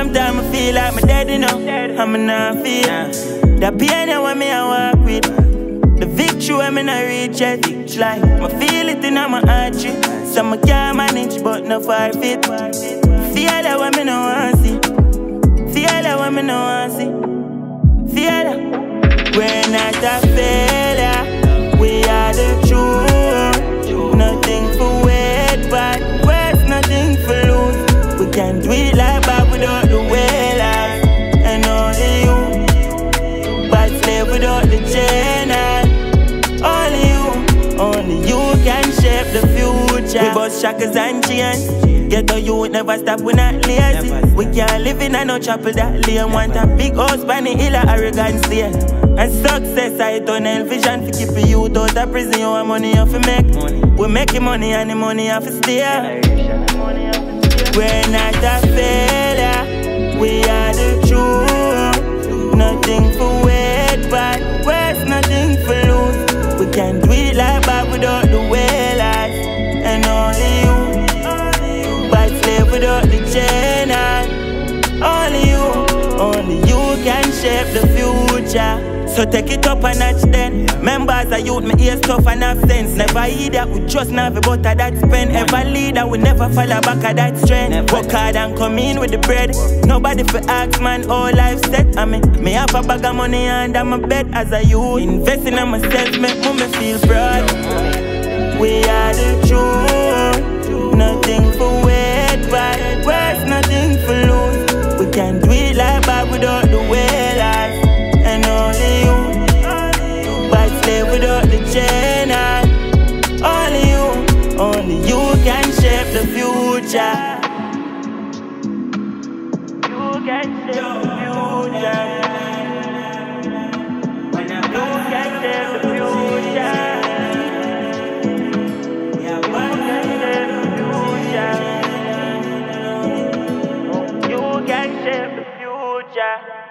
Sometimes I feel like I'm dead, you know. I'm not feel the pain when me I walk with, the victory when me not reach it. Like I feel it in my artery, so I can't manage but no far fit. Feel that when me no want see, feel that when me no want see, feel that we're not a failure, we are the truth. Nothing for wait, but words nothing for lose. We can do it like that without the whalers, and only you, but slave without the chain. Only you can shape the future. We bust shackles and chains. Get a youth never stop, we not lazy. We can't live in a no chapel that lane. Want a big house by the hill of arrogance there. And success I tunnel vision for keep you out of prison. You want money you fi make. We making money and the money you fi stay. We're not a failure, we are the truth. Nothing for wait, but words nothing for lose. We can do it like that without the whalers, and only you, but slave without the chain. Only you can shape the future. So take it up a notch then. Members of youth, me ears tough and have sense. Never idiot, we just never butter that spend. Ever leader, we never fall back at that strength. Work hard and come in with the bread. Nobody for ask man, all life set. I mean, me have a bag of money under my bed as a youth. Investing in myself make me feel proud. We are the truth. Nothing for wait, but words nothing for lose. We can do it like that without the whalers, and only you, but slave without the chain. Only you can shape the future. You can shape the future. You can shape the future. You can shape the future. You can shape the future.